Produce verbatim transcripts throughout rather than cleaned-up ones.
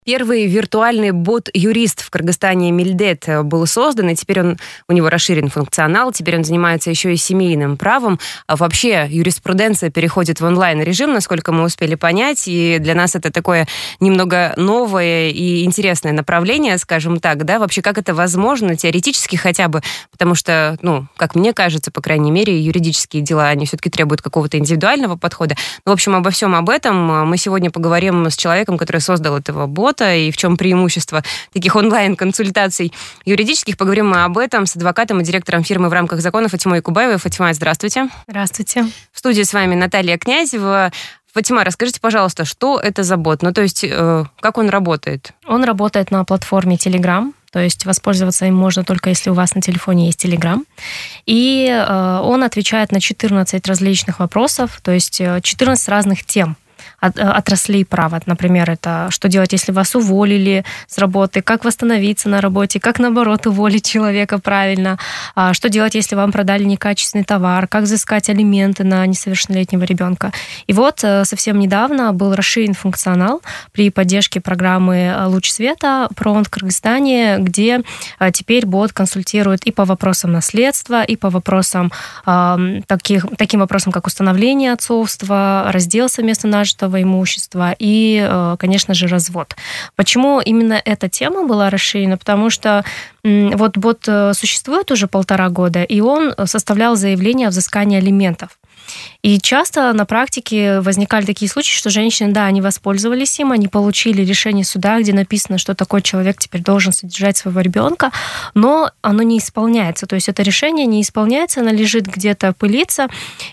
Первый виртуальный бот-юрист в Кыргызстане Милдет был создан, и теперь он, у него расширен функционал, теперь он занимается еще и семейным правом. А вообще юриспруденция переходит в онлайн-режим, насколько мы успели понять, и для нас это такое немного новое и интересное направление, скажем так, да, вообще как это возможно, теоретически хотя бы, потому что, ну, как мне кажется, по крайней мере, юридические дела, они все-таки требуют какого-то индивидуального подхода. Ну, в общем, обо всем об этом мы сегодня поговорим с человеком, который создал этого бота, и в чем преимущество таких онлайн-консультаций юридических. Поговорим мы об этом с адвокатом и директором фирмы «В рамках закона» Фатимой Кубаевой. Фатима, здравствуйте. Здравствуйте. В студии с вами Наталья Князева. Фатима, расскажите, пожалуйста, что это за бот? Ну, то есть, э, как он работает? Он работает на платформе Telegram. То есть воспользоваться им можно только если у вас на телефоне есть Telegram. И э, он отвечает на четырнадцать различных вопросов, то есть четырнадцать разных тем от, отраслей права. Например, это что делать, если вас уволили с работы, как восстановиться на работе, как, наоборот, уволить человека правильно, что делать, если вам продали некачественный товар, как взыскать алименты на несовершеннолетнего ребенка. И вот совсем недавно был расширен функционал при поддержке программы «Луч света» ПРООН в Кыргызстане, где теперь бот консультирует и по вопросам наследства, и по вопросам таких, таким вопросам, как установление отцовства, раздел совместно нажитого имущества и, конечно же, развод. Почему именно эта тема была расширена? Потому что вот бот существует уже полтора года, и он составлял заявление о взыскании алиментов. И часто на практике возникали такие случаи, что женщины, да, они воспользовались им, они получили решение суда, где написано, что такой человек теперь должен содержать своего ребенка, но оно не исполняется. То есть это решение не исполняется, оно лежит где-то, пылится,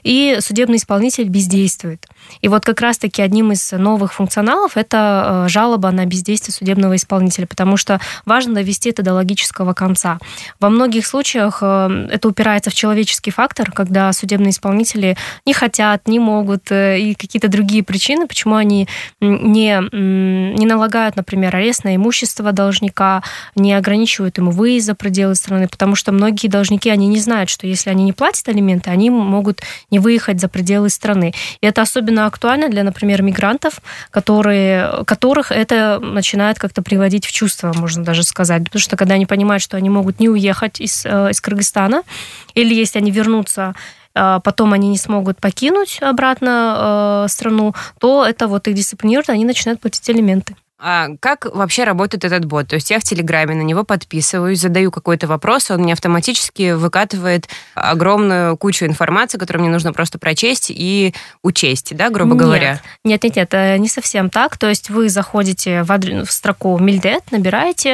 и судебный исполнитель бездействует. И вот как раз-таки одним из новых функционалов это жалоба на бездействие судебного исполнителя, потому что важно довести это до логического конца. Во многих случаях это упирается в человеческий фактор, когда судебные исполнители не хотят, не могут, и какие-то другие причины, почему они не, не налагают, например, арест на имущество должника, не ограничивают ему выезд за пределы страны, потому что многие должники, они не знают, что если они не платят алименты, они могут не выехать за пределы страны. И это особенно актуально для, например, мигрантов, которые, которых это начинает как-то приводить в чувство, можно даже сказать, потому что когда они понимают, что они могут не уехать из, из Кыргызстана, или если они вернутся, потом они не смогут покинуть обратно э, страну, то это вот их дисциплинирует, они начинают платить алименты. А как вообще работает этот бот? То есть я в Телеграме на него подписываюсь, задаю какой-то вопрос, он мне автоматически выкатывает огромную кучу информации, которую мне нужно просто прочесть и учесть, да, грубо нет. говоря? Нет, нет, нет, не совсем так. То есть вы заходите в, адр... в строку Милдет, набираете,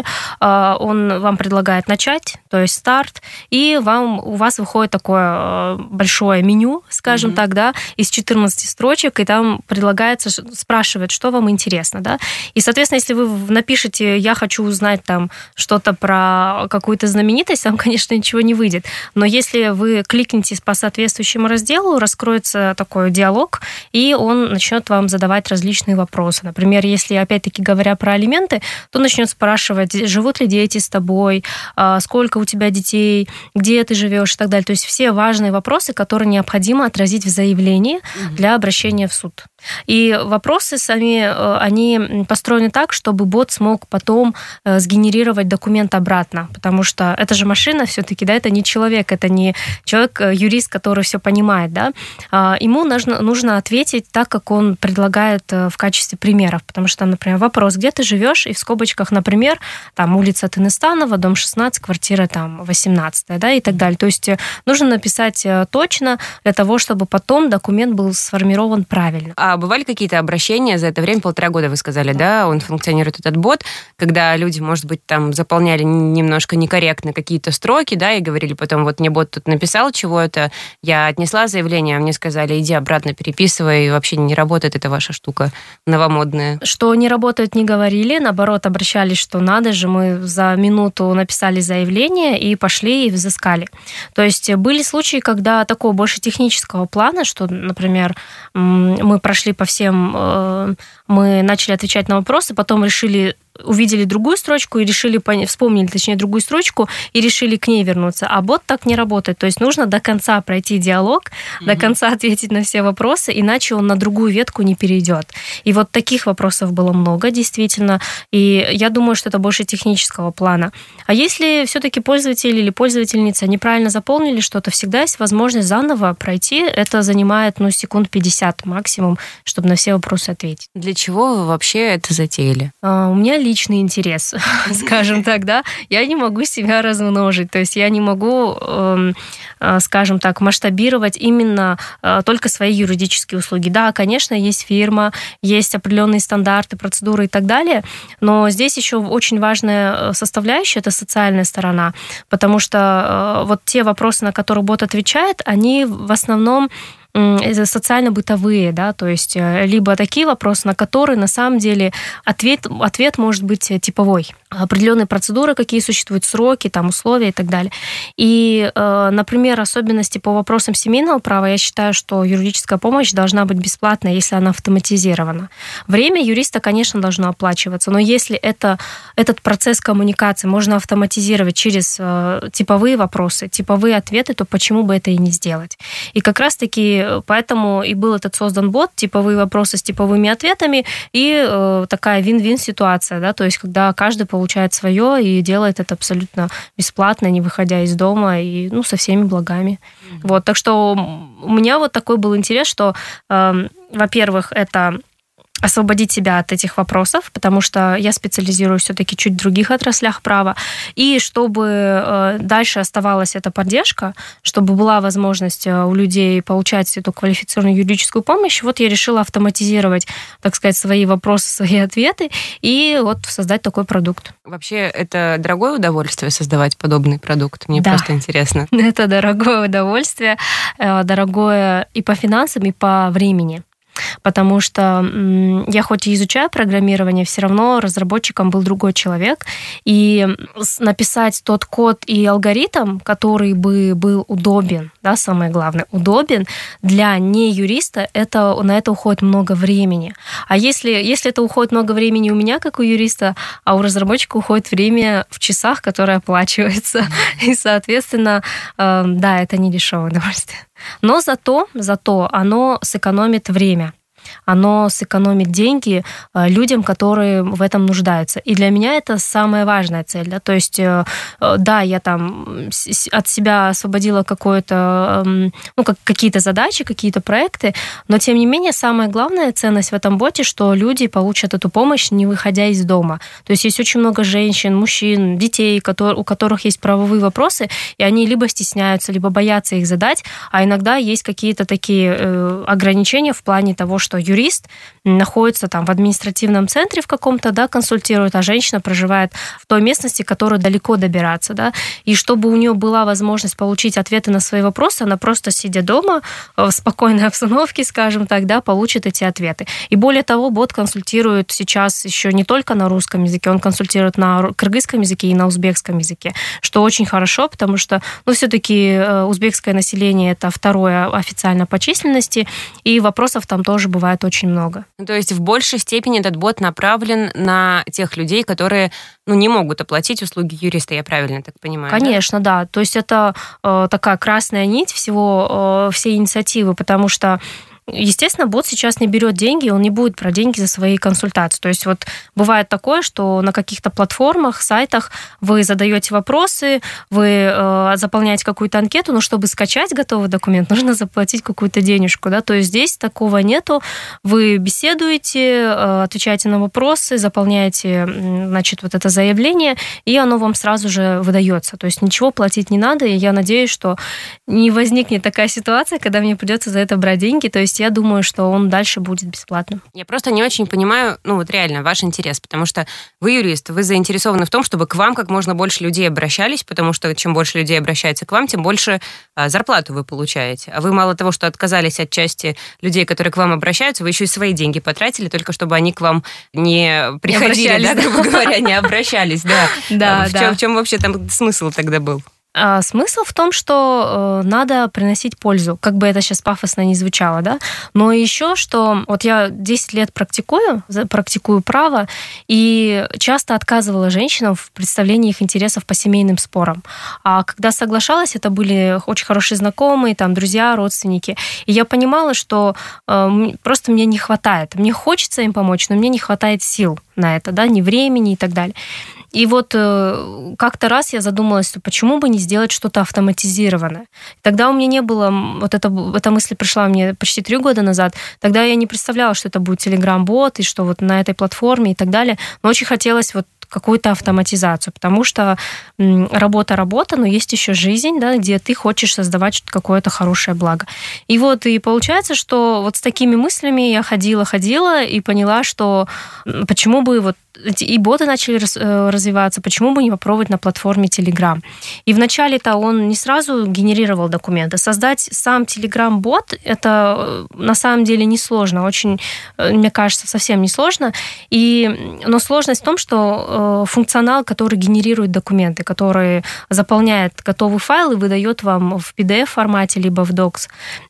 он вам предлагает начать, то есть старт, и вам, у вас выходит такое большое меню, скажем mm-hmm. так, да, из четырнадцати строчек, и там предлагается, спрашивает, что вам интересно, да, и, соответственно, если вы напишете «я хочу узнать там что-то про какую-то знаменитость», там, конечно, ничего не выйдет. Но если вы кликнете по соответствующему разделу, раскроется такой диалог, и он начнет вам задавать различные вопросы. Например, если, опять-таки, говоря про алименты, то начнет спрашивать, живут ли дети с тобой, сколько у тебя детей, где ты живешь и так далее. То есть все важные вопросы, которые необходимо отразить в заявлении для обращения в суд. И вопросы сами, они построены так, чтобы бот смог потом сгенерировать документ обратно, потому что это же машина все-таки, да, это не человек, это не человек-юрист, который все понимает, да. Ему нужно, нужно ответить так, как он предлагает в качестве примеров, потому что, например, вопрос, где ты живешь, и в скобочках, например, там улица Тыныстанова, дом шестнадцать, квартира там восемнадцать, да, и так далее. То есть нужно написать точно для того, чтобы потом документ был сформирован правильно. А бывали какие-то обращения за это время, полтора года, вы сказали, да, да, он функционирует, этот бот, когда люди, может быть, там заполняли немножко некорректно какие-то строки, да, и говорили потом, вот мне бот тут написал чего-то, я отнесла заявление, а мне сказали, иди обратно переписывай, и вообще не работает эта ваша штука новомодная. Что не работает, не говорили, наоборот, обращались, что надо же, мы за минуту написали заявление и пошли и взыскали. То есть были случаи, когда такого больше технического плана, что, например, мы прошли по всем, мы начали отвечать на вопросы, потом решили увидели другую строчку и решили, вспомнили, точнее, другую строчку и решили к ней вернуться. А бот так не работает. То есть нужно до конца пройти диалог, mm-hmm. до конца ответить на все вопросы, иначе он на другую ветку не перейдет. И вот таких вопросов было много, действительно. И я думаю, что это больше технического плана. А если все-таки пользователь или пользовательница неправильно заполнили что-то, всегда есть возможность заново пройти. Это занимает, ну, секунд пятьдесят максимум, чтобы на все вопросы ответить. Для чего вы вообще это затеяли? А, у меня личный интерес, скажем так, да. Я не могу себя размножить, то есть я не могу, скажем так, масштабировать именно только свои юридические услуги. Да, конечно, есть фирма, есть определенные стандарты, процедуры и так далее, но здесь еще очень важная составляющая — это социальная сторона, потому что вот те вопросы, на которые бот отвечает, они в основном социально-бытовые, да, то есть либо такие вопросы, на которые на самом деле ответ, ответ может быть типовой. Определенные процедуры, какие существуют, сроки, там, условия и так далее. И, например, особенности по вопросам семейного права, я считаю, что юридическая помощь должна быть бесплатной, если она автоматизирована. Время юриста, конечно, должно оплачиваться, но если это, этот процесс коммуникации можно автоматизировать через типовые вопросы, типовые ответы, то почему бы это и не сделать? И как раз-таки поэтому и был этот создан бот, типовые вопросы с типовыми ответами, и э, такая вин-вин ситуация, да, то есть когда каждый получает свое и делает это абсолютно бесплатно, не выходя из дома, и, ну, со всеми благами. Mm-hmm. Вот, так что у меня вот такой был интерес, что, э, во-первых, это освободить себя от этих вопросов, потому что я специализируюсь все-таки чуть в других отраслях права, и чтобы дальше оставалась эта поддержка, чтобы была возможность у людей получать эту квалифицированную юридическую помощь, вот я решила автоматизировать, так сказать, свои вопросы, свои ответы, и вот создать такой продукт. Вообще, это дорогое удовольствие создавать подобный продукт? Мне да. просто интересно. Это дорогое удовольствие, дорогое и по финансам, и по времени. Потому что я хоть и изучаю программирование, все равно разработчиком был другой человек. И написать тот код и алгоритм, который бы был удобен, да, самое главное, удобен для не-юриста, это, на это уходит много времени. А если, если это уходит много времени у меня, как у юриста, а у разработчика уходит время в часах, которое оплачивается. И, соответственно, да, это не дешевое удовольствие. Но зато, зато оно сэкономит время. Оно сэкономит деньги людям, которые в этом нуждаются. И для меня это самая важная цель. Да? То есть, да, я там от себя освободила какое-то, ну, как, какие-то задачи, какие-то проекты, но, тем не менее, самая главная ценность в этом боте, что люди получат эту помощь, не выходя из дома. То есть есть очень много женщин, мужчин, детей, которые, у которых есть правовые вопросы, и они либо стесняются, либо боятся их задать, а иногда есть какие-то такие э, ограничения в плане того, что юрист находится там в административном центре в каком-то, да, консультирует, а женщина проживает в той местности, к которой далеко добираться, да, и чтобы у нее была возможность получить ответы на свои вопросы, она просто, сидя дома, в спокойной обстановке, скажем так, да, получит эти ответы. И более того, бот консультирует сейчас еще не только на русском языке, он консультирует на кыргызском языке и на узбекском языке, что очень хорошо, потому что, ну, все-таки узбекское население — это второе официально по численности, и вопросов там тоже бывает очень много. То есть в большей степени этот бот направлен на тех людей, которые, ну, не могут оплатить услуги юриста, я правильно так понимаю? Конечно, да. да. То есть это э, такая красная нить всего, э, всей инициативы, потому что естественно, бот сейчас не берет деньги, он не будет брать деньги за свои консультации. То есть вот бывает такое, что на каких-то платформах, сайтах вы задаете вопросы, вы э, заполняете какую-то анкету, но чтобы скачать готовый документ, нужно заплатить какую-то денежку, да. То есть здесь такого нету. Вы беседуете, э, отвечаете на вопросы, заполняете, значит, вот это заявление, и оно вам сразу же выдается. То есть ничего платить не надо, и я надеюсь, что не возникнет такая ситуация, когда мне придется за это брать деньги. То есть я думаю, что он дальше будет бесплатным. Я просто не очень понимаю, ну вот реально, ваш интерес, потому что вы юрист, вы заинтересованы в том, чтобы к вам как можно больше людей обращались, потому что чем больше людей обращается к вам, тем больше а, зарплату вы получаете. А вы мало того, что отказались от части людей, которые к вам обращаются, вы еще и свои деньги потратили, только чтобы они к вам не приходили, да, грубо говоря, не обращались. Да, да. В чем вообще там смысл тогда был? А смысл в том, что э, надо приносить пользу, как бы это сейчас пафосно не звучало, да, но еще что, вот я десять лет практикую, практикую право, и часто отказывала женщинам в представлении их интересов по семейным спорам. А когда соглашалась, это были очень хорошие знакомые, там, друзья, родственники, и я понимала, что э, просто мне не хватает, мне хочется им помочь, но мне не хватает сил на это, да, ни времени и так далее. И вот э, как-то раз я задумалась, что почему бы не сделать что-то автоматизированное. Тогда у меня не было, вот это, эта мысль пришла мне почти три года назад, тогда я не представляла, что это будет Telegram-бот, и что вот на этой платформе и так далее, но очень хотелось вот какую-то автоматизацию, потому что работа работа, но есть еще жизнь, да, где ты хочешь создавать какое-то хорошее благо. И вот и получается, что вот с такими мыслями я ходила-ходила и поняла, что почему бы вот и боты начали развиваться, почему бы не попробовать на платформе Telegram. И вначале-то он не сразу генерировал документы. Создать сам Telegram-бот, это на самом деле несложно, очень, мне кажется, совсем несложно. И, но сложность в том, что функционал, который генерирует документы, который заполняет готовый файл и выдает вам в пи ди эф-формате, либо в докс.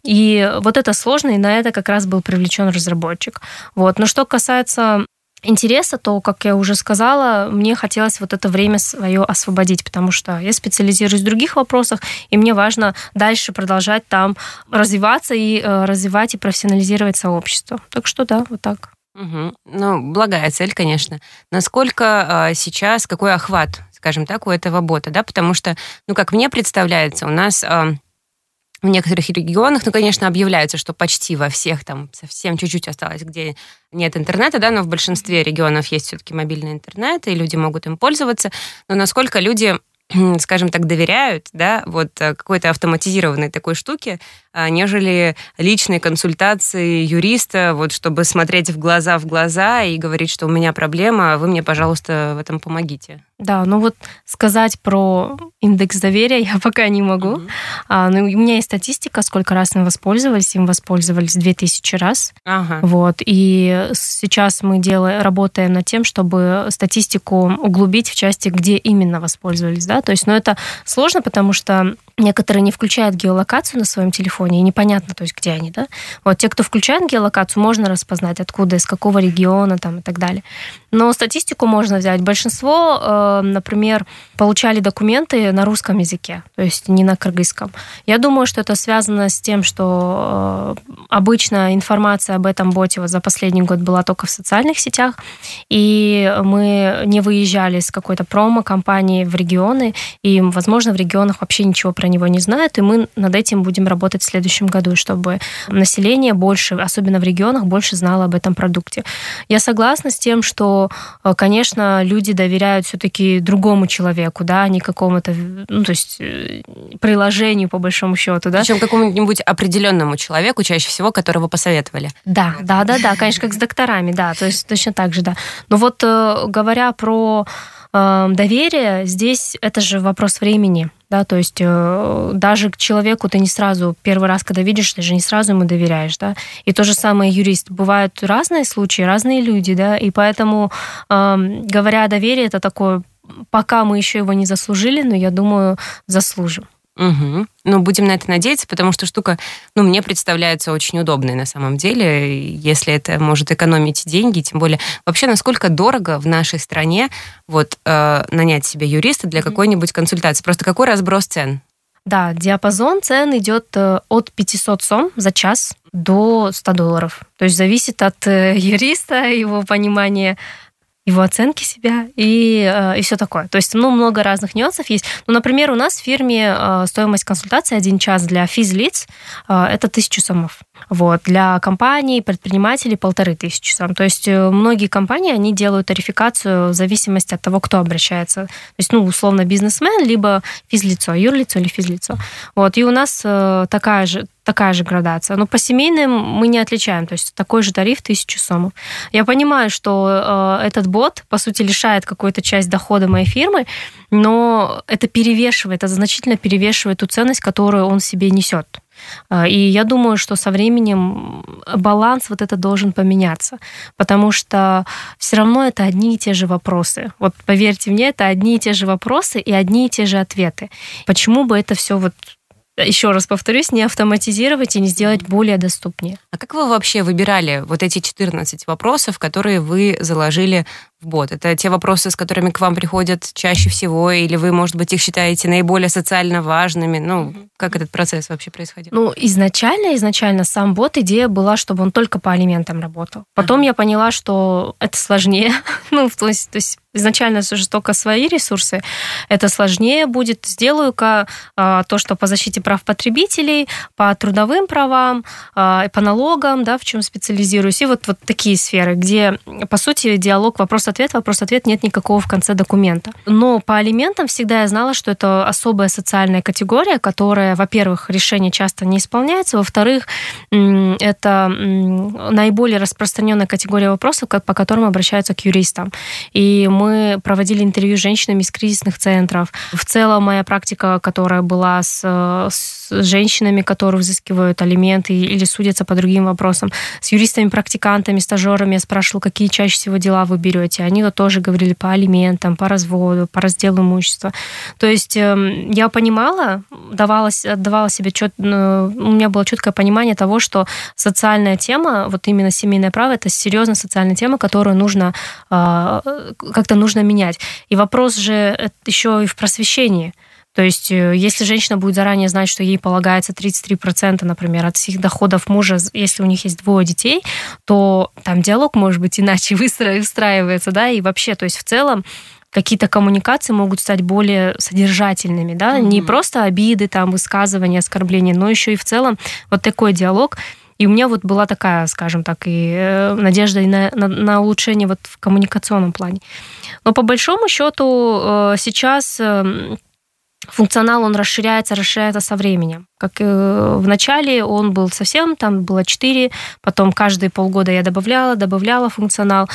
И вот это сложно, и на это как раз был привлечен разработчик. Вот. Но что касается интереса, то, как я уже сказала, мне хотелось вот это время свое освободить, потому что я специализируюсь в других вопросах, и мне важно дальше продолжать там развиваться и э, развивать и профессионализировать сообщество. Так что да, вот так. Угу. Ну, благая цель, конечно. Насколько э, сейчас, какой охват, скажем так, у этого бота, да, потому что, ну, как мне представляется, у нас... Э, В некоторых регионах, ну, конечно, объявляется, что почти во всех, там, совсем чуть-чуть осталось, где нет интернета, да, но в большинстве регионов есть все-таки мобильный интернет, и люди могут им пользоваться. Но насколько люди, скажем так, доверяют, да, вот какой-то автоматизированной такой штуке, нежели личной консультации юриста, вот, чтобы смотреть в глаза в глаза и говорить, что у меня проблема, вы мне, пожалуйста, в этом помогите. Да, ну вот сказать про индекс доверия я пока не могу. Mm-hmm. А, ну, у меня есть статистика, сколько раз им воспользовались. Им воспользовались две тысячи раз. Ага. Вот, и сейчас мы делаем, работаем над тем, чтобы статистику углубить в части, где именно воспользовались. Да? То есть, ну, это сложно, потому что некоторые не включают геолокацию на своем телефоне, и непонятно, то есть, где они. Да? Вот те, кто включает геолокацию, можно распознать, откуда, из какого региона там, и так далее. Но статистику можно взять. Большинство, например, получали документы на русском языке, то есть не на кыргызском. Я думаю, что это связано с тем, что обычно информация об этом боте вот за последний год была только в социальных сетях, и мы не выезжали с какой-то промо-компании в регионы, и, возможно, в регионах вообще ничего про него не знают, и мы над этим будем работать в следующем году, чтобы население больше, особенно в регионах, больше знало об этом продукте. Я согласна с тем, что, конечно, люди доверяют все-таки другому человеку, да, а не какому-то, ну, то есть приложению, по большому счету, да. Причем какому-нибудь определенному человеку, чаще всего, которого посоветовали. Да, да, да, да, конечно, как с докторами, да, то есть точно так же, да. Но вот говоря про доверие, здесь это же вопрос времени, да, то есть даже к человеку ты не сразу, первый раз, когда видишь, ты же не сразу ему доверяешь, да, и то же самое юрист. Бывают разные случаи, разные люди, да, и поэтому, говоря о доверии, это такое, пока мы еще его не заслужили, но я думаю, заслужим. Угу. Ну, будем на это надеяться, потому что штука, ну, мне представляется очень удобной на самом деле, если это может экономить деньги, тем более вообще насколько дорого в нашей стране вот э, нанять себе юриста для какой-нибудь консультации. Просто какой разброс цен? Да, диапазон цен идет от пятьсот сом за час до ста долларов. То есть зависит от юриста, его понимания, его оценки себя и, и все такое. То есть, ну, много разных нюансов есть. Ну, например, у нас в фирме стоимость консультации один час для физлиц – это тысяча сомов. Вот. Для компаний, предпринимателей – полторы тысячи сом. То есть многие компании, они делают тарификацию в зависимости от того, кто обращается. То есть, ну, условно, бизнесмен, либо физлицо, юрлицо или физлицо. Вот. И у нас такая же, такая же градация. Но по семейным мы не отличаем. То есть такой же тариф тысяча сомов. Я понимаю, что э, этот бот, по сути, лишает какую-то часть дохода моей фирмы, но это перевешивает, это значительно перевешивает ту ценность, которую он в себе несет. И я думаю, что со временем баланс вот это должен поменяться, потому что все равно это одни и те же вопросы. Вот поверьте мне, это одни и те же вопросы и одни и те же ответы. Почему бы это все вот, еще раз повторюсь, не автоматизировать и не сделать более доступнее? А как вы вообще выбирали вот эти четырнадцать вопросов, которые вы заложили в бот? Это те вопросы, с которыми к вам приходят чаще всего, или вы, может быть, их считаете наиболее социально важными? Ну, как этот процесс вообще происходил? Ну, изначально, изначально сам бот, идея была, чтобы он только по алиментам работал. Потом ага. я поняла, что это сложнее. ну, то есть, то есть изначально же только свои ресурсы. Это сложнее будет. Сделаю-ка а, то, что по защите прав потребителей, по трудовым правам, а, по налогам, да, в чем специализируюсь. И вот, вот такие сферы, где, по сути, диалог вопрос-ответ, вопрос-ответ, нет никакого в конце документа. Но по алиментам всегда я знала, что это особая социальная категория, которая, во-первых, решение часто не исполняется, во-вторых, это наиболее распространенная категория вопросов, по которым обращаются к юристам. И мы проводили интервью с женщинами из кризисных центров. В целом моя практика, которая была с, с женщинами, которые взыскивают алименты или судятся по другим вопросам, с юристами-практикантами, стажерами, я спрашивала, какие чаще всего дела вы берете. Они вот тоже говорили по алиментам, по разводу, по разделу имущества. То есть я понимала, давала, отдавала себе чет, у меня было четкое понимание того, что социальная тема, вот именно семейное право, это серьезная социальная тема, которую нужно как-то нужно менять. И вопрос же еще и в просвещении. То есть, если женщина будет заранее знать, что ей полагается тридцать три процента, например, от всех доходов мужа, если у них есть двое детей, то там диалог, может быть, иначе выстраивается, да, и вообще, то есть в целом какие-то коммуникации могут стать более содержательными, да, mm-hmm. не просто обиды, там, высказывания, оскорбления, но еще и в целом вот такой диалог. И у меня вот была такая, скажем так, и надежда на, на, на улучшение вот в коммуникационном плане. Но по большому счету сейчас функционал, он расширяется, расширяется со временем. Как в начале он был совсем, там было четыре, потом каждые полгода я добавляла, добавляла функционал,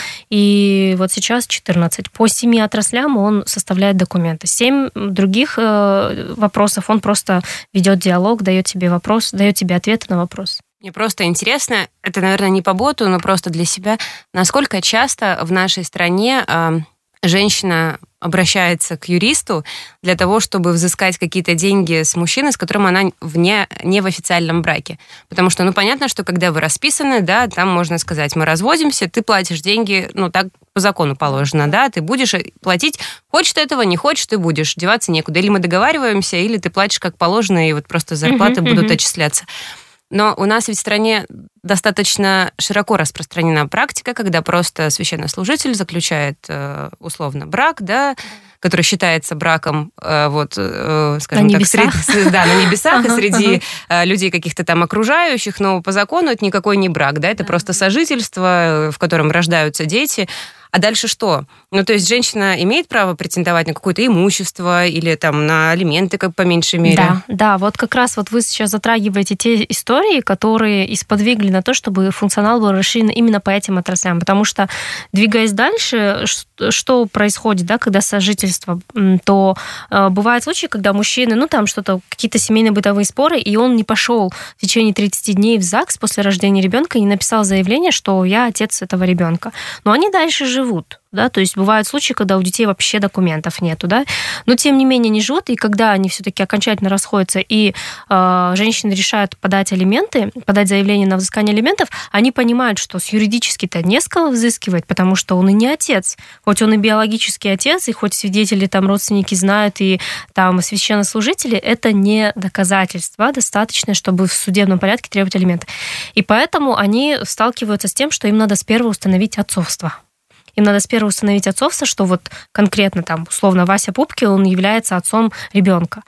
и вот сейчас четырнадцать. По семи отраслям он составляет документы. Семь других вопросов он просто ведет диалог, дает тебе вопрос, дает тебе ответы на вопрос. Мне просто интересно, это, наверное, не по боту, но просто для себя, насколько часто в нашей стране э, женщина обращается к юристу для того, чтобы взыскать какие-то деньги с мужчиной, с которым она вне, не в официальном браке. Потому что, ну, понятно, что когда вы расписаны, да, там можно сказать, мы разводимся, ты платишь деньги, ну, так по закону положено, да, ты будешь платить, хочешь ты этого, не хочешь, ты будешь, деваться некуда. Или мы договариваемся, или ты платишь как положено, и вот просто зарплаты uh-huh, будут uh-huh. отчисляться. Но у нас ведь в стране достаточно широко распространена практика, когда просто священнослужитель заключает условно брак, да, который считается браком, вот, скажем на так, небесах. Среди, да, на небесах и среди людей каких-то там окружающих, но по закону это никакой не брак, да, это просто сожительство, в котором рождаются дети. А дальше что? Ну, то есть женщина имеет право претендовать на какое-то имущество или там на алименты, как по меньшей мере? Да, да, вот как раз вот вы сейчас затрагиваете те истории, которые и сподвигли на то, чтобы функционал был расширен именно по этим отраслям. Потому что, двигаясь дальше, что происходит, да, когда сожительство, то э, бывают случаи, когда мужчины, ну, там что-то, какие-то семейные бытовые споры, и он не пошел в течение тридцати дней в ЗАГС после рождения ребенка и не написал заявление, что я отец этого ребенка. Но они дальше живут. Да, то есть бывают случаи, когда у детей вообще документов нету, да, но тем не менее они живут, и когда они все-таки окончательно расходятся, и э, женщины решают подать алименты, подать заявление на взыскание алиментов, они понимают, что с юридически-то не с кого взыскивать, потому что он и не отец, хоть он и биологический отец, и хоть свидетели, там, родственники знают, и там священнослужители, это не доказательство достаточное, чтобы в судебном порядке требовать алименты. И поэтому они сталкиваются с тем, что им надо сперва установить отцовство. Им надо сперва установить отцовство, что вот конкретно там, условно, Вася Пупки, он является отцом ребенка.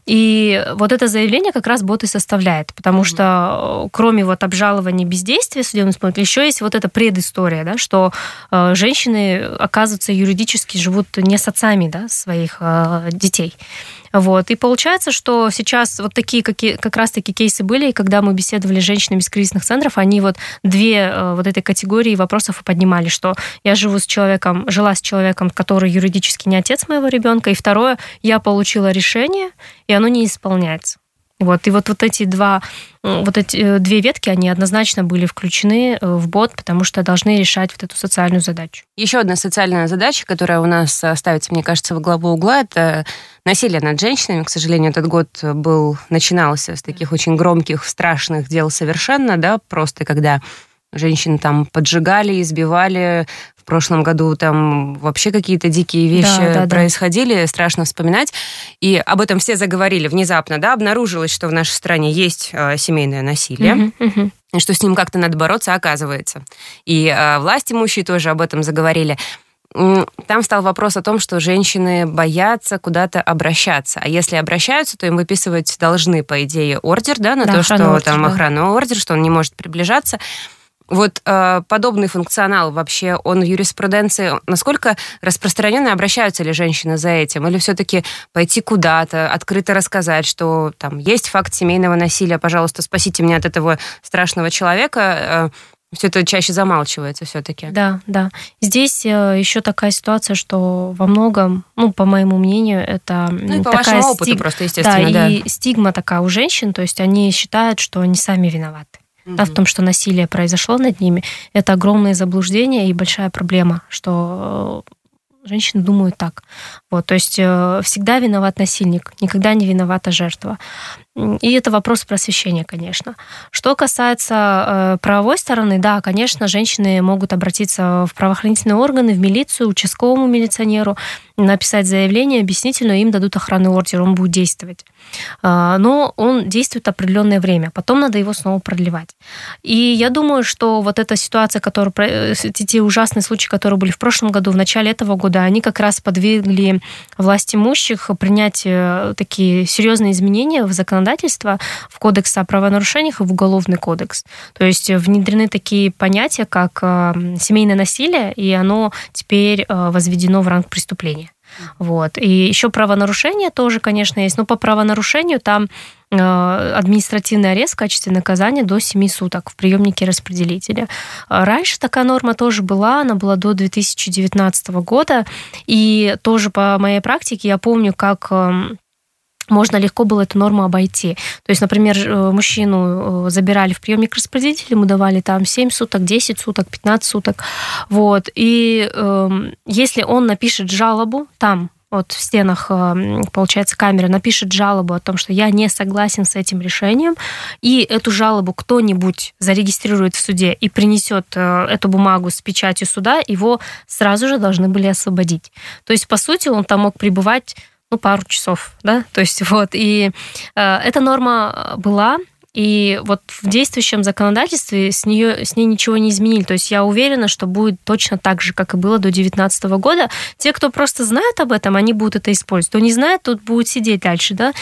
И вот это заявление как раз бот и составляет, потому mm-hmm. что кроме вот обжалования бездействия судебного исполнителя, еще есть вот эта предыстория, да, что э, женщины, оказывается, юридически живут не с отцами, да, своих э, детей. Вот. И получается, что сейчас вот такие какие, как раз-таки кейсы были, и когда мы беседовали с женщинами из кризисных центров, они вот две вот этой категории вопросов и поднимали, что я живу с человеком, жила с человеком, который юридически не отец моего ребенка, и второе, я получила решение, и оно не исполняется. Вот. И вот, вот эти два, вот эти две ветки, они однозначно были включены в бот, потому что должны решать вот эту социальную задачу. Еще одна социальная задача, которая у нас ставится, мне кажется, во главу угла, это насилие над женщинами. К сожалению, этот год был, начинался с таких очень громких, страшных дел совершенно, да, просто когда женщин там поджигали, избивали. В прошлом году там вообще какие-то дикие вещи да, да, происходили, да. Страшно вспоминать. И об этом все заговорили внезапно, да, обнаружилось, что в нашей стране есть э, семейное насилие, uh-huh, uh-huh. и что с ним как-то надо бороться, оказывается. И э, власть имущие тоже об этом заговорили. Там встал вопрос о том, что женщины боятся куда-то обращаться. А если обращаются, то им выписывать должны, по идее, ордер, да, на да, то, что ордер, там да. охранный ордер, что он не может приближаться. Вот э, подобный функционал вообще, он в юриспруденции, насколько распространенно, обращаются ли женщины за этим? Или все-таки пойти куда-то, открыто рассказать, что там есть факт семейного насилия, пожалуйста, спасите меня от этого страшного человека, э, все это чаще замалчивается все-таки? Да, да. Здесь еще такая ситуация, что во многом, ну, по моему мнению, это ну, и по такая вашему опыту стиг... просто, естественно, да, да. и стигма такая у женщин, то есть они считают, что они сами виноваты. Да, в том, что насилие произошло над ними, это огромное заблуждение и большая проблема, что женщины думают так. Вот, то есть всегда виноват насильник, никогда не виновата жертва. И это вопрос просвещения, конечно. Что касается э, правовой стороны, да, конечно, женщины могут обратиться в правоохранительные органы, в милицию, участковому милиционеру, написать заявление объяснительное, им дадут охранный ордер, он будет действовать. Э, но он действует определенное время, потом надо его снова продлевать. И я думаю, что вот эта ситуация, которая, те ужасные случаи, которые были в прошлом году, в начале этого года, они как раз подвигли власть имущих принять такие серьезные изменения в законодательстве, в Кодекс о правонарушениях и в Уголовный кодекс. То есть внедрены такие понятия, как семейное насилие, и оно теперь возведено в ранг преступления. Вот. И еще правонарушение тоже, конечно, есть, но по правонарушению там административный арест в качестве наказания до семи суток в приемнике распределителя. Раньше такая норма тоже была, она была до две тысячи девятнадцатого года, и тоже по моей практике я помню, как можно легко было эту норму обойти. То есть, например, мужчину забирали в приемник распределителя, ему давали там семь суток, десять суток, пятнадцать суток. Вот. И э, если он напишет жалобу там, вот в стенах, получается, камеры, напишет жалобу о том, что я не согласен с этим решением, и эту жалобу кто-нибудь зарегистрирует в суде и принесет эту бумагу с печатью суда, его сразу же должны были освободить. То есть, по сути, он там мог пребывать ну, пару часов, да, то есть вот, и э, эта норма была, и вот в действующем законодательстве с, нее, с ней ничего не изменили, то есть я уверена, что будет точно так же, как и было до две тысячи девятнадцатого года. Те, кто просто знает об этом, они будут это использовать, кто не знает, тот будет сидеть дальше, да,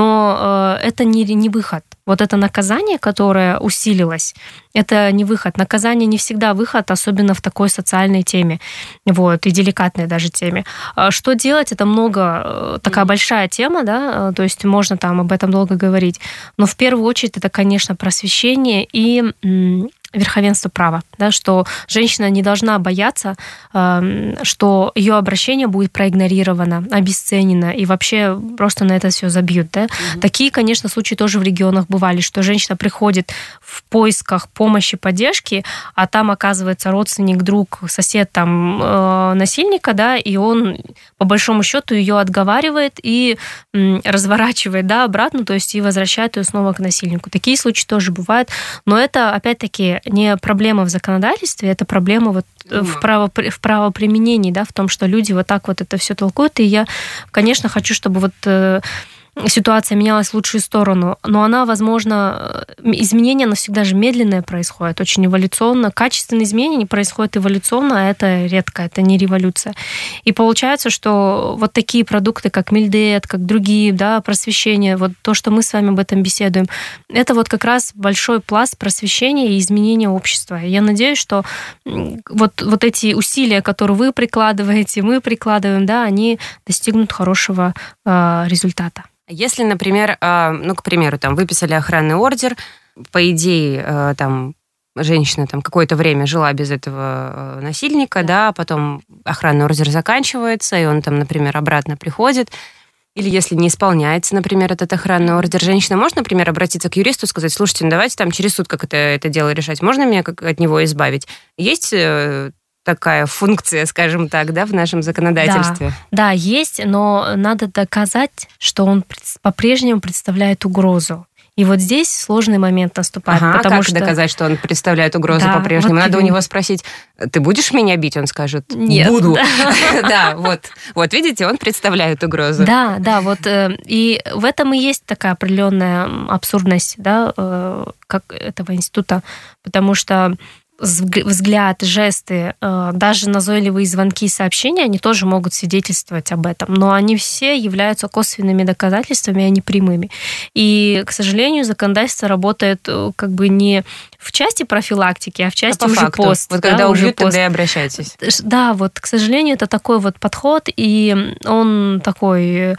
но э, это не, не выход. Вот это наказание, которое усилилось, это не выход. Наказание не всегда выход, особенно в такой социальной теме, вот, и деликатной даже теме. Что делать? Это много, такая большая тема, да, то есть можно там об этом долго говорить. Но в первую очередь это, конечно, просвещение и верховенство права, да, что женщина не должна бояться, что ее обращение будет проигнорировано, обесценено, и вообще просто на это все забьют. Да? Угу. Такие, конечно, случаи тоже в регионах бывали, что женщина приходит в поисках помощи, поддержки, а там оказывается родственник, друг, сосед там насильника, да, и он по большому счету ее отговаривает и разворачивает, да, обратно, то есть и возвращает ее снова к насильнику. Такие случаи тоже бывают, но это опять-таки не проблема в законодательстве, это проблема вот в, право, в правоприменении, да, в том, что люди вот так вот это все толкуют. И я, конечно, хочу, чтобы вот ситуация менялась в лучшую сторону, но она, возможно, изменения, оно всегда же медленное происходит, очень эволюционно. Качественные изменения не происходят эволюционно, а это редко, это не революция. И получается, что вот такие продукты, как Мильдет, как другие, да, просвещение, вот то, что мы с вами об этом беседуем, это вот как раз большой пласт просвещения и изменения общества. И я надеюсь, что вот, вот эти усилия, которые вы прикладываете, мы прикладываем, да, они достигнут хорошего э, результата. Если, например, ну, к примеру, там выписали охранный ордер, по идее, там женщина там какое-то время жила без этого насильника, да, потом охранный ордер заканчивается, и он там, например, обратно приходит. Или если не исполняется, например, этот охранный ордер, женщина может, например, обратиться к юристу и сказать: слушайте, ну давайте там через суд как это, это дело решать, можно меня как от него избавить? Есть такая функция, скажем так, да, в нашем законодательстве? Да, да, есть, но надо доказать, что он по-прежнему представляет угрозу. И вот здесь сложный момент наступает. Ага, потому как что... доказать, что он представляет угрозу да, по-прежнему? вот Надо именно. у него спросить: ты будешь меня бить? Он скажет: нет. Буду. Да, вот. Вот, видите, он представляет угрозу. Да, да, вот. И в этом и есть такая определенная абсурдность, да, как этого института, потому что взгляд, жесты, даже назойливые звонки и сообщения, они тоже могут свидетельствовать об этом, но они все являются косвенными доказательствами, а не прямыми. И, к сожалению, законодательство работает как бы не в части профилактики, а в части а уже факту. пост. Вот когда да, убьют, уже пост. тогда и обращайтесь. Да, вот, к сожалению, это такой вот подход, и он такой...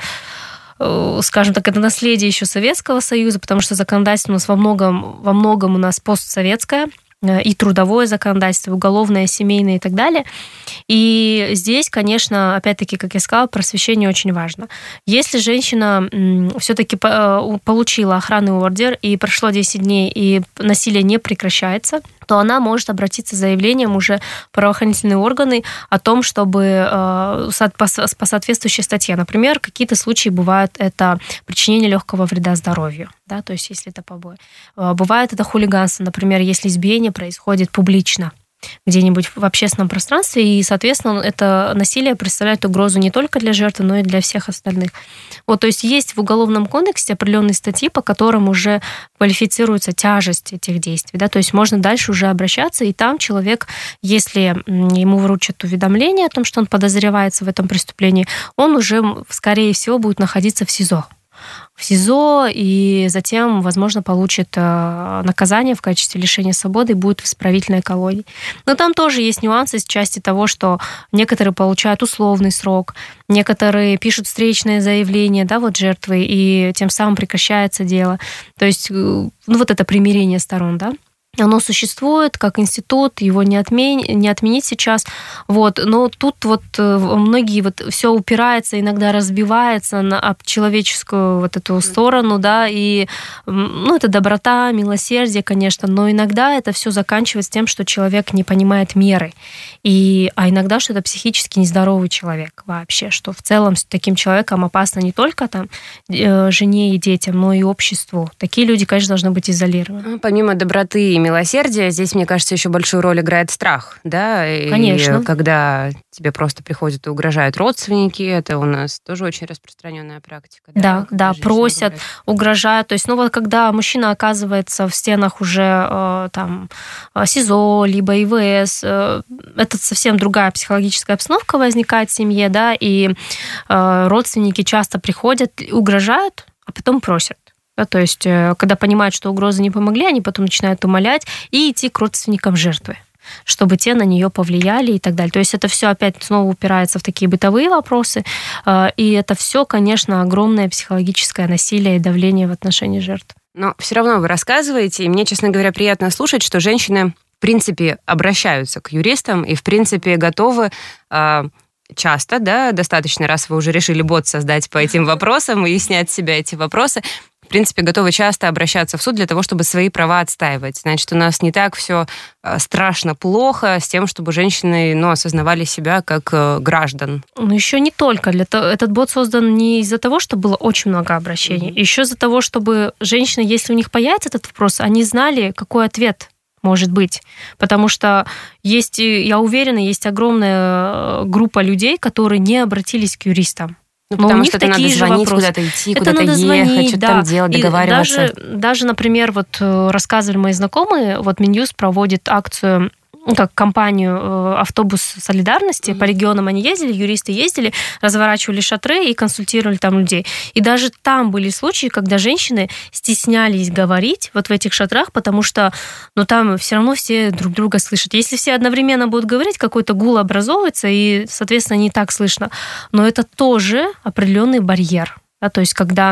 скажем так, это наследие еще Советского Союза, потому что законодательство у нас во многом, во многом у нас постсоветское, и трудовое законодательство, уголовное, семейное и так далее. И здесь, конечно, опять-таки, как я сказала, просвещение очень важно. Если женщина все-таки получила охранный ордер и прошло десять дней, и насилие не прекращается, то она может обратиться с заявлением уже в правоохранительные органы о том, чтобы по соответствующей статье, например, какие-то случаи бывают, это причинение легкого вреда здоровью, да, то есть если это побои. Бывает это хулиганство, например, если избиение происходит публично, где-нибудь в общественном пространстве, и, соответственно, это насилие представляет угрозу не только для жертвы, но и для всех остальных. Вот, то есть есть в Уголовном кодексе определенные статьи, по которым уже квалифицируется тяжесть этих действий, да, то есть можно дальше уже обращаться, и там человек, если ему вручат уведомление о том, что он подозревается в этом преступлении, он уже, скорее всего, будет находиться в СИЗО. в СИЗО, и затем, возможно, получит наказание в качестве лишения свободы и будет в исправительной колонии. Но там тоже есть нюансы с части того, что некоторые получают условный срок, некоторые пишут встречное заявление, да, вот жертвы, и тем самым прекращается дело. То есть, ну, вот это примирение сторон, да. Оно существует как институт, его не, отмен... не отменить сейчас. Вот. Но тут вот многие вот все упирается, иногда разбивается на об человеческую вот эту сторону, да, и ну, это доброта, милосердие, конечно, но иногда это все заканчивается тем, что человек не понимает меры. И... А иногда, что это психически нездоровый человек вообще, что в целом с таким человеком опасно не только там жене и детям, но и обществу. Такие люди, конечно, должны быть изолированы. Помимо доброты и милосердия, здесь, мне кажется, еще большую роль играет страх, да? Конечно. И когда тебе просто приходят и угрожают родственники, это у нас тоже очень распространенная практика. Да, да, да просят, говорят. Угрожают. То есть, ну вот когда мужчина оказывается в стенах уже э, там СИЗО, либо ИВС, э, это совсем другая психологическая обстановка возникает в семье, да, и э, родственники часто приходят, угрожают, а потом просят. Да, то есть, когда понимают, что угрозы не помогли, они потом начинают умолять и идти к родственникам жертвы, чтобы те на нее повлияли и так далее. То есть это все опять снова упирается в такие бытовые вопросы, и это все, конечно, огромное психологическое насилие и давление в отношении жертв. Но все равно вы рассказываете, и мне, честно говоря, приятно слушать, что женщины, в принципе, обращаются к юристам и, в принципе, готовы... часто, да, достаточно, раз вы уже решили бот создать по этим вопросам и снять с себя эти вопросы, в принципе, готовы часто обращаться в суд для того, чтобы свои права отстаивать. Значит, у нас не так все страшно плохо с тем, чтобы женщины, ну, осознавали себя как граждан. Ну, еще не только. Для того, этот бот создан не из-за того, что было очень много обращений, mm-hmm. еще из-за того, чтобы женщины, если у них появится этот вопрос, они знали, какой ответ может быть. Потому что есть, я уверена, есть огромная группа людей, которые не обратились к юристам. Ну, потому что это надо звонить, куда-то идти, это куда-то ехать, звонить, что-то да. там делать, договариваться. Даже, даже, например, вот рассказывали мои знакомые, вот Минюст проводит акцию, как компанию «Автобус солидарности». Mm-hmm. По регионам они ездили, юристы ездили, разворачивали шатры и консультировали там людей. И даже там были случаи, когда женщины стеснялись говорить вот в этих шатрах, потому что ну, там все равно все друг друга слышат. Если все одновременно будут говорить, какой-то гул образовывается, и, соответственно, не так слышно. Но это тоже определенный барьер. Да, то есть, когда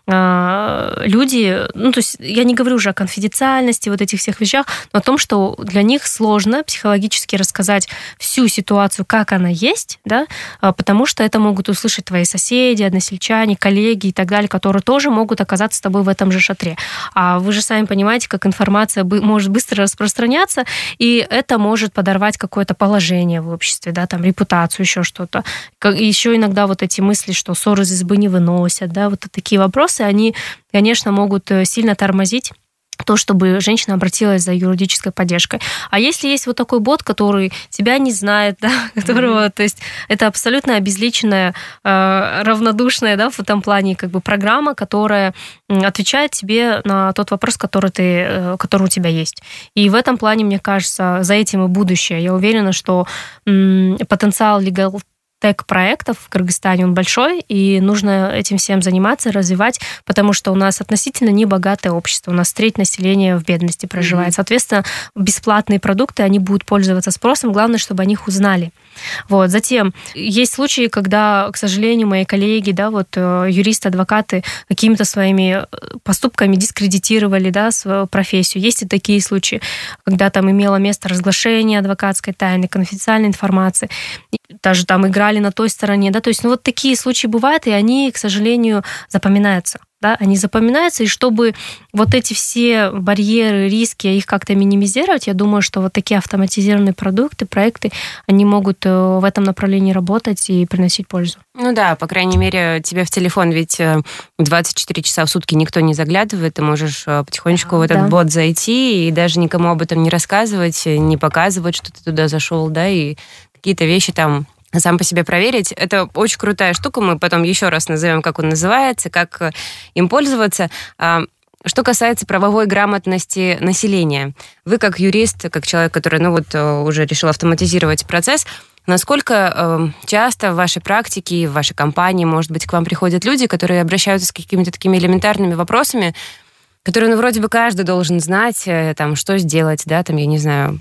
люди, ну, то есть я не говорю уже о конфиденциальности, вот этих всех вещах, но о том, что для них сложно психологически рассказать всю ситуацию, как она есть, да, потому что это могут услышать твои соседи, односельчане, коллеги и так далее, которые тоже могут оказаться с тобой в этом же шатре. А вы же сами понимаете, как информация может быстро распространяться, и это может подорвать какое-то положение в обществе, да, там, репутацию, еще что-то. Еще иногда вот эти мысли, что ссоры из избы не выносят, да, вот такие вопросы, они, конечно, могут сильно тормозить то, чтобы женщина обратилась за юридической поддержкой. А если есть вот такой бот, который тебя не знает, да, которого, mm-hmm. то есть это абсолютно обезличенная, э, равнодушная, да, в этом плане как бы программа, которая отвечает тебе на тот вопрос, который, ты, э, который у тебя есть. И в этом плане, мне кажется, за этим и будущее. Я уверена, что м, потенциал legal тег-проектов в Кыргызстане, он большой, и нужно этим всем заниматься, развивать, потому что у нас относительно небогатое общество, у нас треть населения в бедности проживает. Mm-hmm. Соответственно, бесплатные продукты, они будут пользоваться спросом, главное, чтобы о них узнали. Вот. Затем, есть случаи, когда, к сожалению, мои коллеги, да, вот, юристы, адвокаты какими-то своими поступками дискредитировали, да, свою профессию. Есть и такие случаи, когда там имело место разглашение адвокатской тайны, конфиденциальной информации, даже там играли на той стороне, да, то есть, ну, вот такие случаи бывают, и они, к сожалению, запоминаются. Да, они запоминаются, и чтобы вот эти все барьеры, риски, их как-то минимизировать, я думаю, что вот такие автоматизированные продукты, проекты, они могут в этом направлении работать и приносить пользу. Ну да, по крайней мере, тебе в телефон ведь двадцать четыре часа в сутки никто не заглядывает, ты можешь потихонечку да, в этот да. бот зайти и даже никому об этом не рассказывать, не показывать, что ты туда зашел, да, и какие-то вещи там сам по себе проверить. Это очень крутая штука. Мы потом еще раз назовем, как он называется, как им пользоваться. Что касается правовой грамотности населения. Вы как юрист, как человек, который ну вот, уже решил автоматизировать процесс, насколько часто в вашей практике, в вашей компании, может быть, к вам приходят люди, которые обращаются с какими-то такими элементарными вопросами, которые, ну, вроде бы каждый должен знать, там, что сделать, да, там, я не знаю,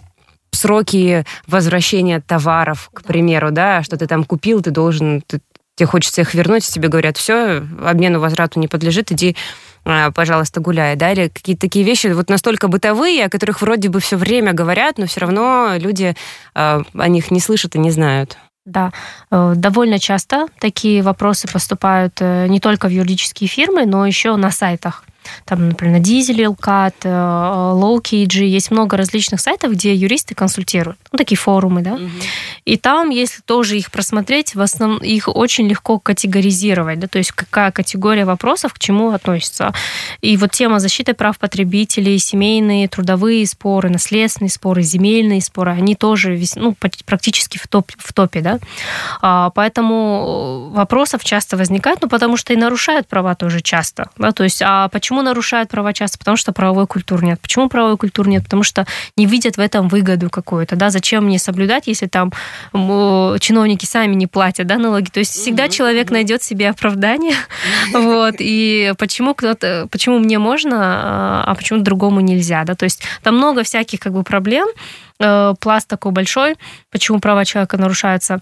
сроки возвращения товаров, к примеру, да, что ты там купил, ты должен, ты, тебе хочется их вернуть, тебе говорят, все, обмену, возврату не подлежит, иди, пожалуйста, гуляй, да, или какие-то такие вещи вот настолько бытовые, о которых вроде бы все время говорят, но все равно люди о них не слышат и не знают. Да, довольно часто такие вопросы поступают не только в юридические фирмы, но еще на сайтах. Там, например, на Дизель, Элкат, Лоу-Кейджи. Есть много различных сайтов, где юристы консультируют. Ну, такие форумы, да. Угу. И там, если тоже их просмотреть, в основном их очень легко категоризировать, да, то есть какая категория вопросов к чему относится. И вот тема защиты прав потребителей, семейные, трудовые споры, наследственные споры, земельные споры, они тоже ну, практически в, топ, в топе, да. А, поэтому вопросов часто возникает, ну, потому что и нарушают права тоже часто, да, то есть, а почему нарушают права часто? Потому что правовой культуры нет. Почему правовой культуры нет? Потому что не видят в этом выгоду какую-то, да, зачем мне соблюдать, если там чиновники сами не платят, да, налоги. То есть всегда mm-hmm. человек найдет себе оправдание, mm-hmm. вот, и почему кто-то, почему мне можно, а почему другому нельзя, да, то есть там много всяких как бы проблем, пласт такой большой, почему права человека нарушаются.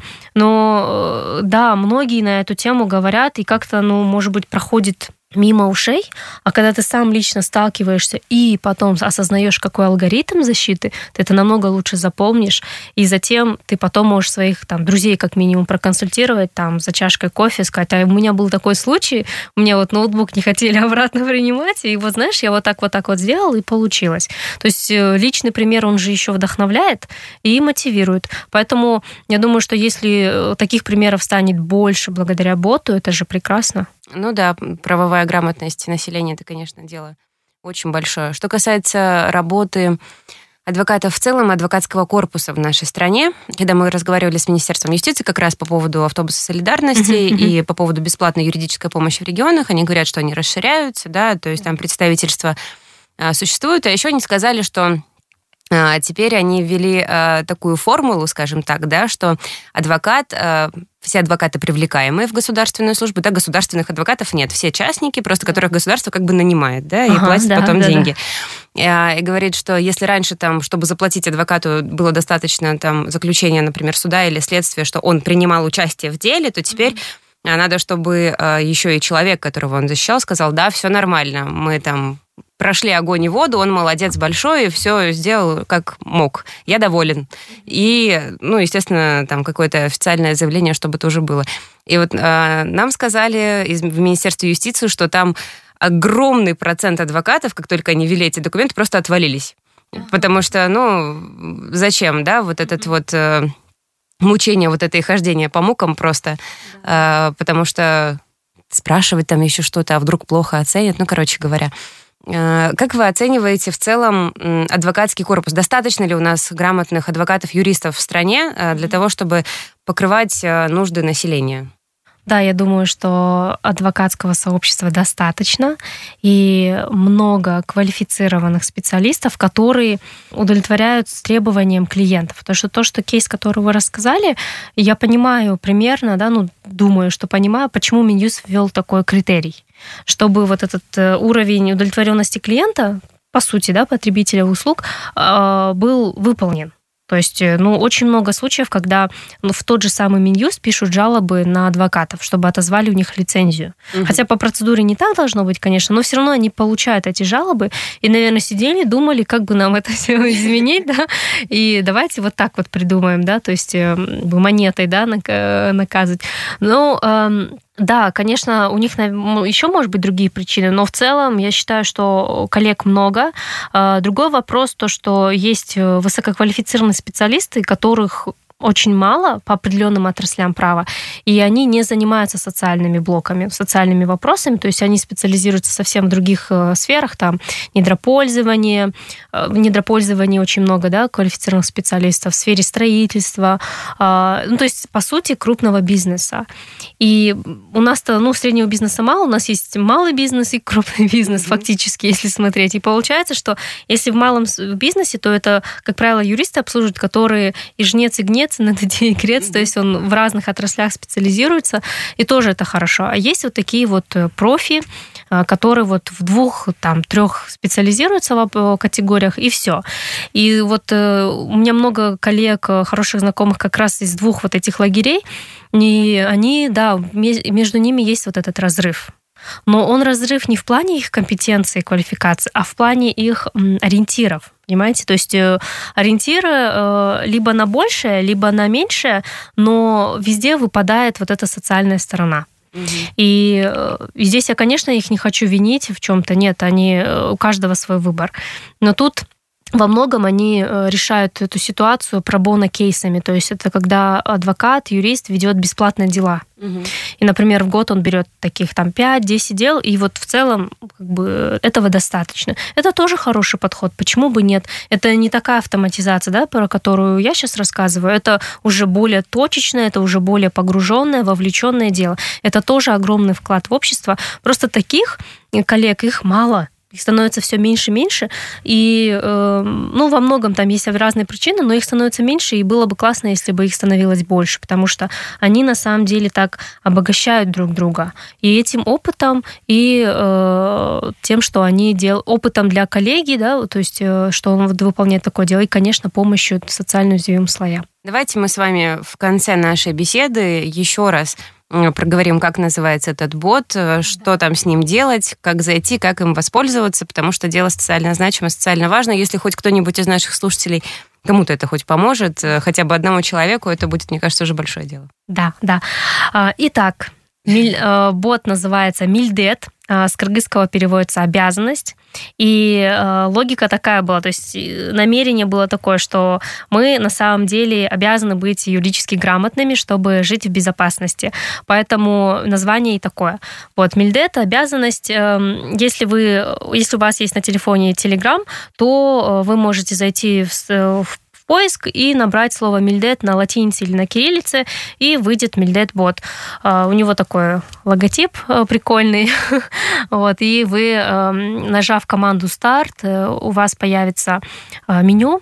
Но да, многие на эту тему говорят, и как-то, ну, может быть, проходит мимо ушей, а когда ты сам лично сталкиваешься и потом осознаешь, какой алгоритм защиты, ты это намного лучше запомнишь, и затем ты потом можешь своих там друзей как минимум проконсультировать там за чашкой кофе, сказать, а у меня был такой случай, у меня вот ноутбук не хотели обратно принимать, и вот знаешь, я вот так вот так вот сделала, и получилось. То есть личный пример, он же еще вдохновляет и мотивирует. Поэтому я думаю, что если таких примеров станет больше благодаря боту, это же прекрасно. Ну да, правовая грамотность населения, это, конечно, дело очень большое. Что касается работы адвокатов в целом, адвокатского корпуса в нашей стране, когда мы разговаривали с Министерством юстиции как раз по поводу автобуса солидарности uh-huh, uh-huh. и по поводу бесплатной юридической помощи в регионах, они говорят, что они расширяются, да, то есть там представительства существуют, а еще они сказали, что теперь они ввели такую формулу, скажем так, да, что адвокат, все адвокаты привлекаемые в государственную службу, да, государственных адвокатов нет, все частники, просто которых государство как бы нанимает, да, и ага, платит да, потом да, деньги. Да. И говорит, что если раньше там, чтобы заплатить адвокату, было достаточно там заключения, например, суда или следствия, что он принимал участие в деле, то теперь а надо, чтобы еще и человек, которого он защищал, сказал, да, все нормально, мы там прошли огонь и воду, он молодец большой, и все сделал как мог. Я доволен. И, ну, естественно, там какое-то официальное заявление, чтобы тоже было. И вот э, нам сказали из, в Министерстве юстиции, что там огромный процент адвокатов, как только они ввели эти документы, просто отвалились. Потому что, ну, зачем, да, вот этот вот э, мучение, вот это и хождение по мукам просто, э, потому что спрашивать там еще что-то, а вдруг плохо оценят, ну, короче говоря. Как вы оцениваете в целом адвокатский корпус? Достаточно ли у нас грамотных адвокатов-юристов в стране для того, чтобы покрывать нужды населения? Да, я думаю, что адвокатского сообщества достаточно, и много квалифицированных специалистов, которые удовлетворяют требованиям клиентов. Потому что то, что кейс, который вы рассказали, я понимаю примерно, да, ну, думаю, что понимаю, почему Минюст ввел такой критерий, чтобы вот этот уровень удовлетворенности клиента, по сути, да, потребителя услуг, был выполнен. То есть, ну, очень много случаев, когда ну, в тот же самый Минюст пишут жалобы на адвокатов, чтобы отозвали у них лицензию. Угу. Хотя по процедуре не так должно быть, конечно, но все равно они получают эти жалобы и, наверное, сидели, думали, как бы нам это все изменить, да, и давайте вот так вот придумаем, да, то есть монетой, да, наказывать. Ну, да, конечно, у них еще, может быть, другие причины, но в целом я считаю, что коллег много. Другой вопрос, то, что есть высококвалифицированные специалисты, которых очень мало по определенным отраслям права, и они не занимаются социальными блоками, социальными вопросами, то есть они специализируются совсем в других сферах, там недропользование, недропользование очень много, да, квалифицированных специалистов в сфере строительства, ну, то есть, по сути, крупного бизнеса. И у нас-то, ну, среднего бизнеса мало, у нас есть малый бизнес и крупный бизнес, mm-hmm. фактически, если смотреть. И получается, что если в малом бизнесе, то это, как правило, юристы обслуживают, которые и жнец, и гнец, надо и грец, mm-hmm. то есть он в разных отраслях специализируется, и тоже это хорошо. А есть вот такие вот профи, которые вот в двух, там, трех специализируются в категориях, и все. И вот у меня много коллег, хороших знакомых как раз из двух вот этих лагерей, и они, да, между ними есть вот этот разрыв. Но он разрыв не в плане их компетенции, квалификации, а в плане их ориентиров. Понимаете? То есть ориентиры либо на большее, либо на меньшее, но везде выпадает вот эта социальная сторона. Угу. И, и здесь я, конечно, их не хочу винить в чем-то. Нет, они, у каждого свой выбор. Но тут во многом они решают эту ситуацию пробоно кейсами. То есть это когда адвокат, юрист ведет бесплатные дела. Угу. И, например, в год он берет таких там пять-десять дел, и вот в целом как бы, этого достаточно. Это тоже хороший подход. Почему бы нет? Это не такая автоматизация, да, про которую я сейчас рассказываю. Это уже более точечное, это уже более погруженное, вовлеченное дело. Это тоже огромный вклад в общество. Просто таких коллег, их мало. Их становится все меньше и меньше, и, э, ну, во многом там есть разные причины, но их становится меньше, и было бы классно, если бы их становилось больше, потому что они на самом деле так обогащают друг друга. И этим опытом, и э, тем, что они делают, опытом для коллеги, да, то есть, э, что он выполняет такое дело, и, конечно, помощью социально уязвимым слоям. Давайте мы с вами в конце нашей беседы еще раз проговорим, как называется этот бот, что там с ним делать, как зайти, как им воспользоваться, потому что дело социально значимо, социально важно. Если хоть кто-нибудь из наших слушателей, кому-то это хоть поможет, хотя бы одному человеку, это будет, мне кажется, уже большое дело. Да, да. Итак, бот называется Мильдет, с кыргызского переводится «обязанность». И логика такая была, то есть намерение было такое, что мы на самом деле обязаны быть юридически грамотными, чтобы жить в безопасности. Поэтому название и такое. Вот, Мильдет, обязанность. Если, вы, если у вас есть на телефоне Telegram, то вы можете зайти в в поиск и набрать слово Мильдет на латинице или на кириллице, и выйдет Мильдет-бот. У него такой логотип прикольный. Вот, и вы, нажав команду «Старт», у вас появится меню,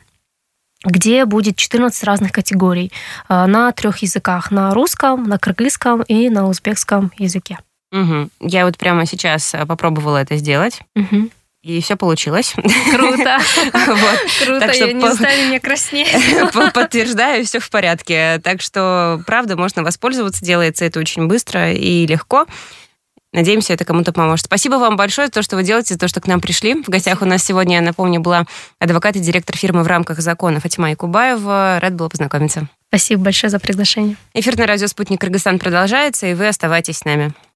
где будет четырнадцать разных категорий на трех языках. На русском, на кыргызском и на узбекском языке. Угу. Я вот прямо сейчас попробовала это сделать. Угу. И все получилось. Круто. Вот. Круто, Так что я не по- заставили меня краснеть. Подтверждаю, все в порядке. Так что, правда, можно воспользоваться. Делается это очень быстро и легко. Надеемся, это кому-то поможет. Спасибо вам большое за то, что вы делаете, за то, что к нам пришли. В гостях у нас сегодня, я напомню, была адвокат и директор фирмы «В рамках закона» Фатима Якубаева. Рад была познакомиться. Спасибо большое за приглашение. Эфир на радио «Спутник Кыргызстан» продолжается, и вы оставайтесь с нами.